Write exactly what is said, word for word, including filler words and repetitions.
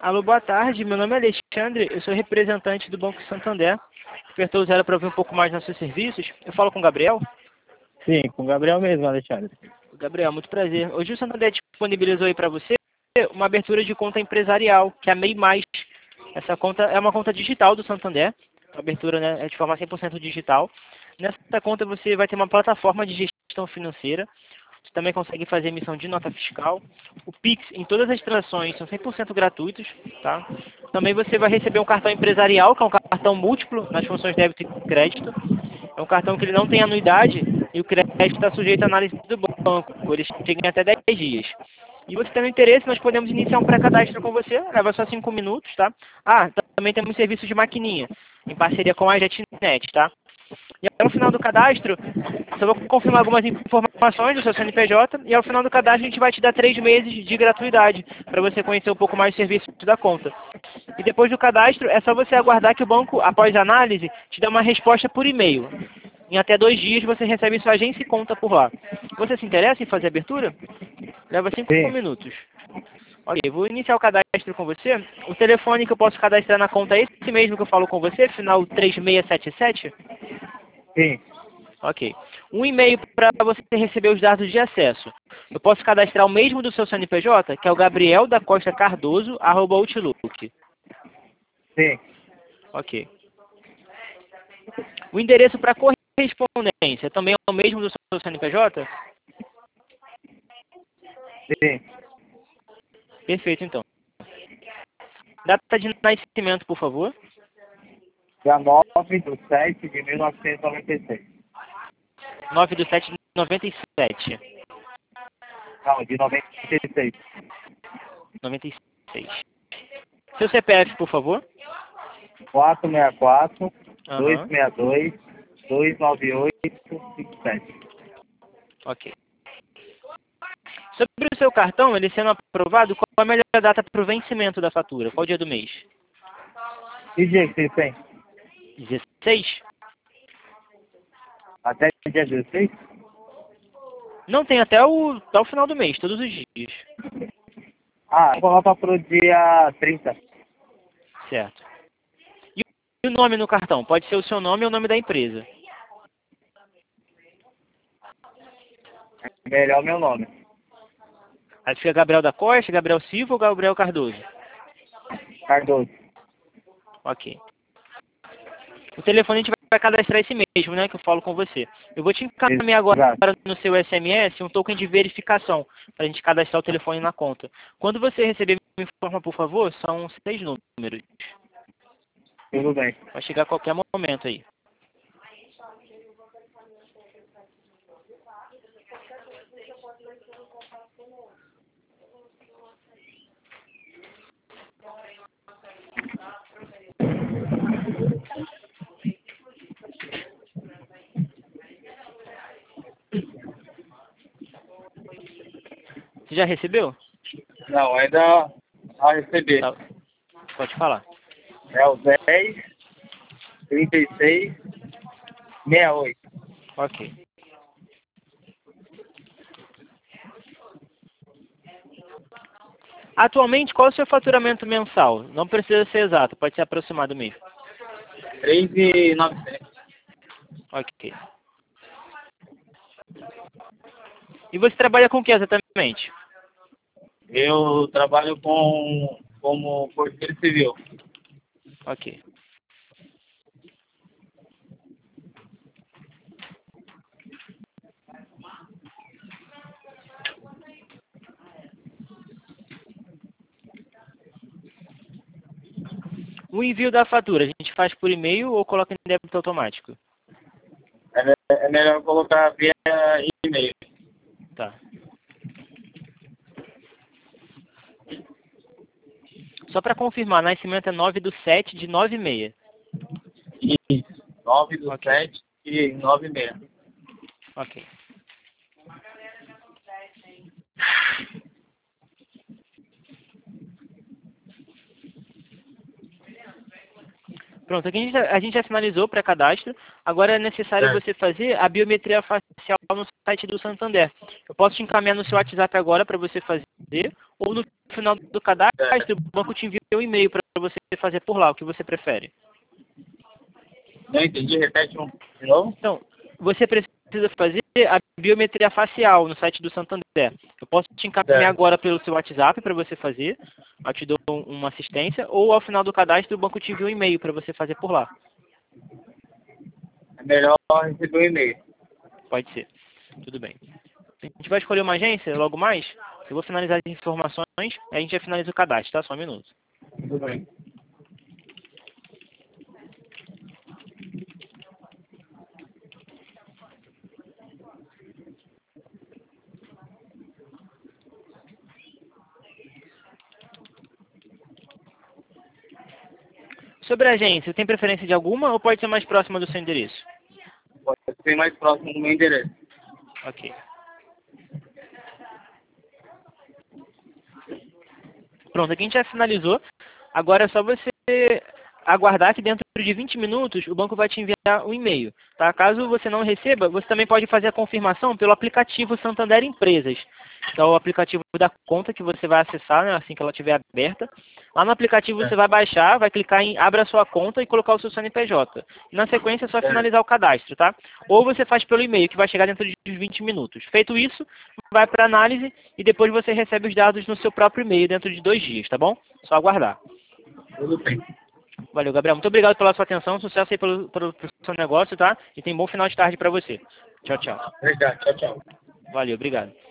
Alô, boa tarde. Meu nome é Alexandre, eu sou representante do Banco Santander. Apertou o zero para ouvir um pouco mais nossos serviços. Eu falo com o Gabriel? Sim, com o Gabriel mesmo, Alexandre. Gabriel, muito prazer. Hoje o Santander disponibilizou aí para você uma abertura de conta empresarial, que é a MEI Mais. Essa conta é uma conta digital do Santander. A abertura, né, é de forma cem por cento digital. Nessa conta você vai ter uma plataforma de gestão financeira. Você também consegue fazer emissão de nota fiscal. O Pix em todas as transações são cem por cento gratuitos, tá? Também você vai receber um cartão empresarial, que é um cartão múltiplo nas funções débito e crédito. É um cartão que ele não tem anuidade e o crédito está sujeito à análise do banco. Eles chegam em até dez dias. E você tendo interesse, nós podemos iniciar um pré-cadastro com você, leva só cinco minutos, tá? Ah, também temos serviço de maquininha, em parceria com a JetNet, tá? E ao final do cadastro, só vou confirmar algumas informações do seu C N P J e ao final do cadastro a gente vai te dar três meses de gratuidade para você conhecer um pouco mais o serviço da conta. E depois do cadastro, é só você aguardar que o banco, após a análise, te dê uma resposta por e-mail. Em até dois dias você recebe sua agência e conta por lá. Você se interessa em fazer a abertura? Leva cinco Sim. minutos. Ok, vou iniciar o cadastro com você. O telefone que eu posso cadastrar na conta é esse mesmo que eu falo com você, final três seis sete sete? Sim. Ok. Um e-mail para você receber os dados de acesso. Eu posso cadastrar o mesmo do seu C N P J, que é o Gabriel da Costa Cardoso, arroba Outlook. Sim. Ok. O endereço para correspondência também é o mesmo do seu C N P J? Sim. Perfeito, então. Data de nascimento, por favor. Dia nove de sete de mil novecentos e noventa e seis. nove de sete de noventa e sete. Não, de noventa e seis. noventa e seis. Seu C P F, por favor. quatro seis quatro, dois Aham. seis dois, dois nove oito, cinco sete. Ok. Sobre o seu cartão, ele sendo aprovado, qual a melhor data para o vencimento da fatura? Qual dia do mês? Que dia que vocês têm? dezesseis? Até dia dezesseis? Não, tem até o, até o final do mês, todos os dias. Ah, coloca pro dia trinta. Certo. E o nome no cartão? Pode ser o seu nome ou o nome da empresa. Melhor meu nome. Aí fica Gabriel da Costa, Gabriel Silva ou Gabriel Cardoso? Cardoso. Ok. O telefone a gente vai cadastrar esse mesmo, né? Que eu falo com você. Eu vou te encaminhar agora Exato. no seu S M S um token de verificação para a gente cadastrar o telefone na conta. Quando você receber, me informa, por favor, são seis números. Tudo bem. Vai chegar a qualquer momento aí. Você já recebeu? Não, ainda a receber. Tá. Pode falar. É o dez, trinta e seis, sessenta e oito. Ok. Atualmente, qual é o seu faturamento mensal? Não precisa ser exato, pode ser aproximado mesmo. três mil e novecentos. Ok. E você trabalha com o que exatamente? Eu trabalho com, como porteiro civil. Ok. O envio da fatura, a gente faz por e-mail ou coloca em débito automático? É, é melhor colocar via e-mail. Tá. Só para confirmar, nascimento é nove do sete de nove e meia. Isso. nove do Ok. sete e nove e meia. Ok. Pronto, aqui a gente, a gente já finalizou o pré-cadastro. Agora é necessário É. você fazer a biometria facial no site do Santander. Eu posso te encaminhar no seu WhatsApp agora para você fazer, ou no final do cadastro, o banco te envia um e-mail para você fazer por lá, o que você prefere. Não entendi, repete um de novo. Então, você precisa fazer a biometria facial no site do Santander. Eu posso te encaminhar Certo. agora pelo seu WhatsApp para você fazer, eu te dou uma assistência, ou ao final do cadastro o banco te envia um e-mail para você fazer por lá. É melhor receber o e-mail. Pode ser. Tudo bem. A gente vai escolher uma agência logo mais. Eu vou finalizar as informações, aí a gente já finaliza o cadastro, tá? Só um minuto. Tudo bem. Sobre a agência, tem preferência de alguma ou pode ser mais próxima do seu endereço? Pode ser mais próximo do meu endereço. Ok. Pronto, aqui a gente já finalizou. Agora é só você aguardar que dentro de vinte minutos o banco vai te enviar um e-mail. Tá? Caso você não receba, você também pode fazer a confirmação pelo aplicativo Santander Empresas. Que é o aplicativo da conta que você vai acessar, né, assim que ela estiver aberta. Lá no aplicativo você vai baixar, vai clicar em Abra sua conta e colocar o seu C N P J. E na sequência é só finalizar o cadastro, tá? Ou você faz pelo e-mail, que vai chegar dentro de vinte minutos. Feito isso, vai para análise e depois você recebe os dados no seu próprio e-mail dentro de dois dias, tá bom? Só aguardar. Tudo bem. Valeu, Gabriel. Muito obrigado pela sua atenção. Sucesso aí pelo, pelo, pelo seu negócio, tá? E tem bom final de tarde para você. Tchau, tchau. Obrigado. Tchau, tchau. Valeu, obrigado.